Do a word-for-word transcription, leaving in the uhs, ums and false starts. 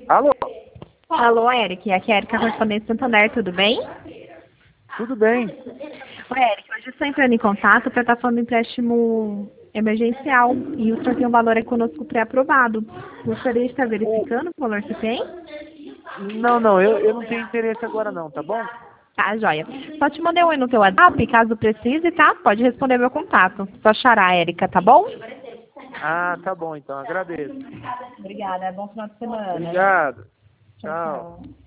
Alô? Alô, Eric. Aqui é a Erika, correspondente Santander, tudo bem? Tudo bem? Oi, Eric, hoje eu estou entrando em contato para estar falando do empréstimo emergencial e o senhor tem um valor aí conosco pré-aprovado. Gostaria de estar Ô, verificando o valor que tem? não, não, eu, eu não tenho interesse agora não, tá bom? Tá, joia. Só te mandei um aí no teu WhatsApp, caso precise, tá? Pode responder meu contato. Só xará, Erika, tá bom? Ah, tá bom então, agradeço. Obrigada, bom final de semana. Obrigado. Tchau, Tchau. tchau.